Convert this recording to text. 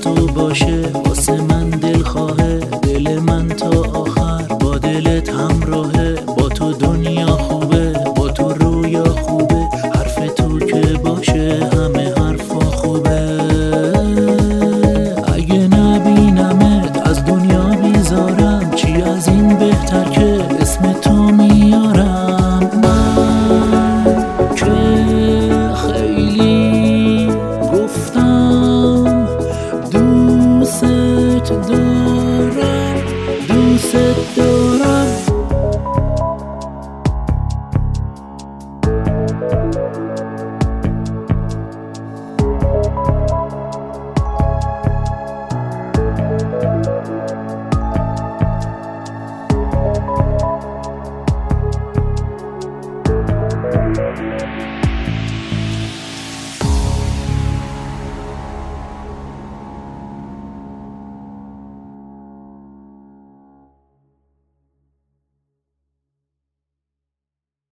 تو باشه واسه من دلخواهه، دل من تا آخر با دلت همراهه. با تو دنیا خوبه، با تو رویا خوبه، حرف تو که باشه همه حرفا خوبه. اگه نبینمت از دنیا بیزارم، چی از این بهتر که اسم تو میارم. من که خیلی گفتم دوست دارم، دوست دارم.